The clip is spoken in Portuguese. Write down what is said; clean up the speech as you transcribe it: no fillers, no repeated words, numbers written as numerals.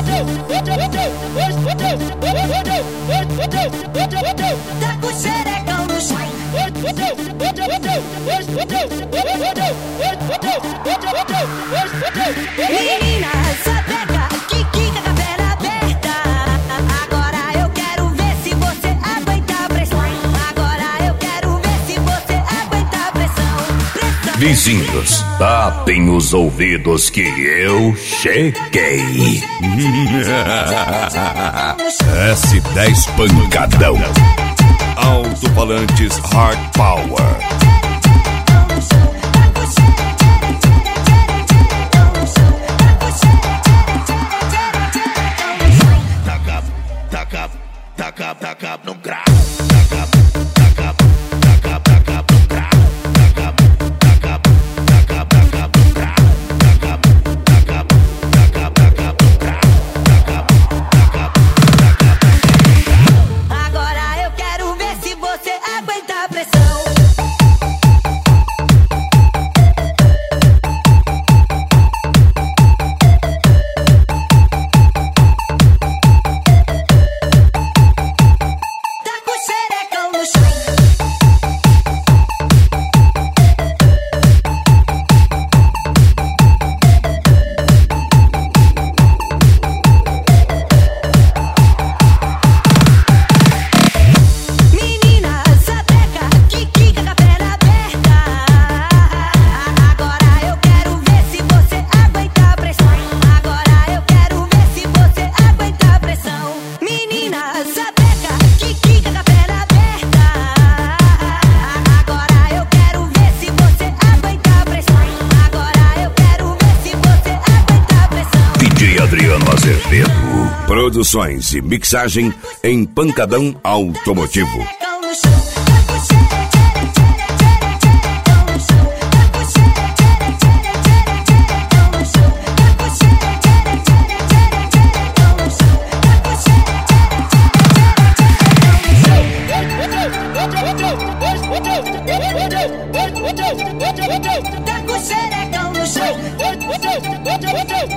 Tá com xerecão no chão. Menina, sapeca, que quica com a perna aberta. Agora eu quero ver se você aguenta a pressão. Agora eu quero ver se você aguenta a pressão. Vizinhos, tapem os ouvidos que eu cheguei. S10 Pancadão. Alto-falantes Hard Power. Taca no grau. Agora eu quero ver se você aguenta a pressão. Tá com xerecão no chão. Menina, sapeca, que quica com a perna aberta. Agora eu quero ver se você aguenta a pressão. Agora eu quero ver se você aguenta a pressão. Menina, sapeca, que quica com a perna aberta. Agora eu quero ver se você aguenta a pressão. Agora eu quero ver se você aguenta a pressão. DJ Adriano Azevedo. Produções e mixagem em Pancadão Automotivo. Xerecão no chão. Tá com xerecão no chão. Tá com xerecão no chão. Tá com xerecão no chão. Tá com xerecão no chão.